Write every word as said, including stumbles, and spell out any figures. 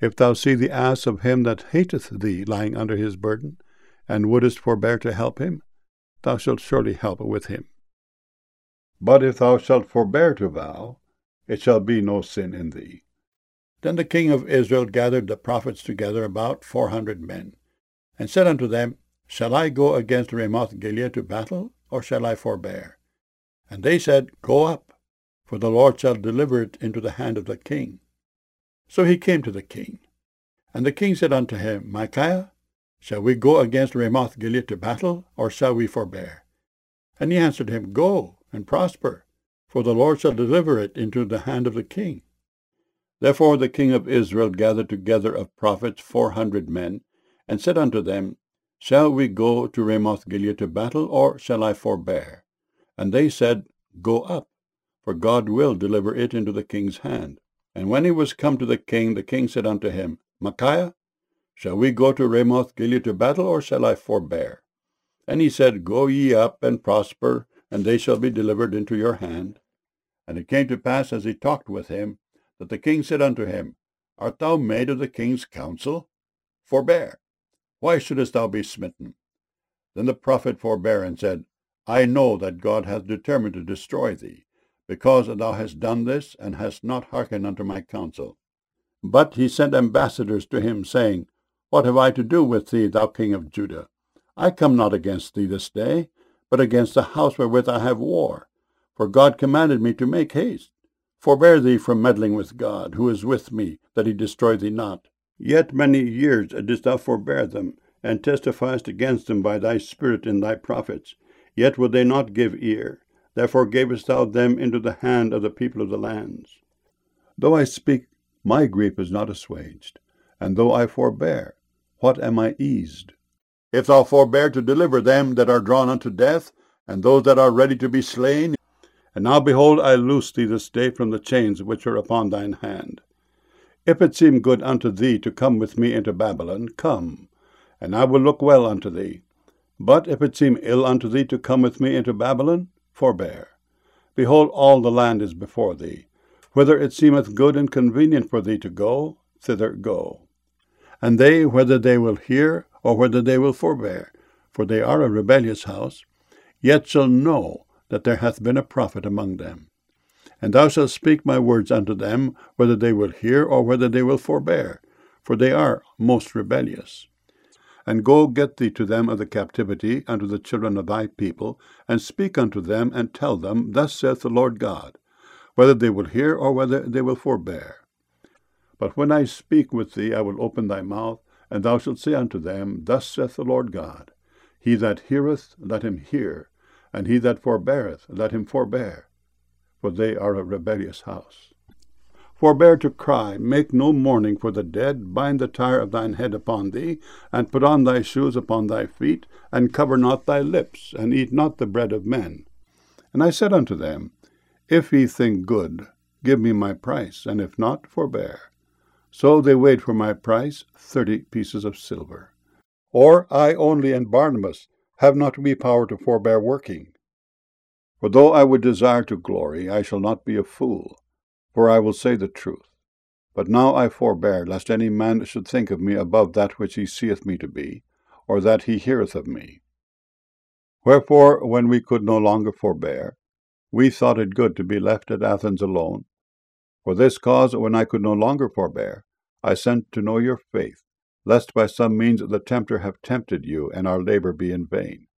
If thou see the ass of him that hateth thee lying under his burden, and wouldest forbear to help him, thou shalt surely help with him. But if thou shalt forbear to vow, it shall be no sin in thee. Then the king of Israel gathered the prophets together, about four hundred men, and said unto them, Shall I go against Ramoth-Gilead to battle, or shall I forbear? And they said, Go up, for the Lord shall deliver it into the hand of the king. So he came to the king. And the king said unto him, Micaiah, shall we go against Ramoth-Gilead to battle, or shall we forbear? And he answered him, Go, and prosper, for the Lord shall deliver it into the hand of the king. Therefore the king of Israel gathered together of prophets four hundred men, and said unto them, Shall we go to Ramoth-Gilead to battle, or shall I forbear? And they said, Go up, for God will deliver it into the king's hand. And when he was come to the king, the king said unto him, Micaiah, shall we go to Ramoth-Gilead to battle, or shall I forbear? And he said, Go ye up, and prosper, and they shall be delivered into your hand. And it came to pass, as he talked with him, that the king said unto him, Art thou made of the king's counsel? Forbear. Why shouldest thou be smitten? Then the prophet forbare, and said, I know that God hath determined to destroy thee, because thou hast done this, and hast not hearkened unto my counsel. But he sent ambassadors to him, saying, What have I to do with thee, thou king of Judah? I come not against thee this day, but against the house wherewith I have war. For God commanded me to make haste. Forbear thee from meddling with God, who is with me, that he destroy thee not. Yet many years didst thou forbear them, and testifiest against them by thy spirit in thy prophets. Yet would they not give ear. Therefore gavest thou them into the hand of the people of the lands. Though I speak, my grief is not assuaged, and though I forbear, what am I eased? If thou forbear to deliver them that are drawn unto death, and those that are ready to be slain, and now behold, I loose thee this day from the chains which are upon thine hand. If it seem good unto thee to come with me into Babylon, come, and I will look well unto thee. But if it seem ill unto thee to come with me into Babylon, forbear. Behold, all the land is before thee. Whither it seemeth good and convenient for thee to go, thither go. And they, whether they will hear, or whether they will forbear, for they are a rebellious house, yet shall know that there hath been a prophet among them. And thou shalt speak my words unto them, whether they will hear, or whether they will forbear, for they are most rebellious. And go get thee to them of the captivity, unto the children of thy people, and speak unto them, and tell them, Thus saith the Lord God, whether they will hear, or whether they will forbear. But when I speak with thee, I will open thy mouth, and thou shalt say unto them, Thus saith the Lord God, He that heareth, let him hear, and he that forbeareth, let him forbear, for they are a rebellious house. Forbear to cry, make no mourning for the dead, bind the tire of thine head upon thee, and put on thy shoes upon thy feet, and cover not thy lips, and eat not the bread of men. And I said unto them, If ye think good, give me my price, and if not, forbear. So they weighed for my price thirty pieces of silver. Or I only and Barnabas have not we power to forbear working? For though I would desire to glory, I shall not be a fool, for I will say the truth. But now I forbear, lest any man should think of me above that which he seeth me to be, or that he heareth of me. Wherefore, when we could no longer forbear, we thought it good to be left at Athens alone. For this cause, when I could no longer forbear, I sent to know your faith, lest by some means the tempter have tempted you, and our labor be in vain.